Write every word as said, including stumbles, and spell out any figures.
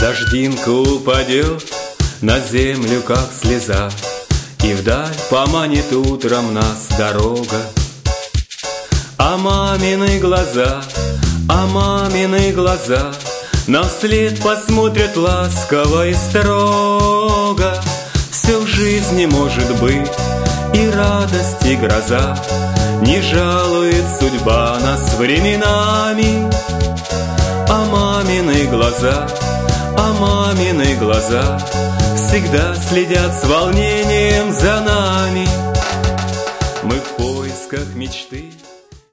Дождинка упадет на землю, как слеза, и вдаль поманит утром нас дорога. А мамины глаза, а мамины глаза нам вслед посмотрят ласково и строго. Все в жизни может быть, и радость, и гроза, не жалует судьба нас временами. А мамины глаза, а мамины глаза всегда следят с волнением за нами. Мы в поисках мечты.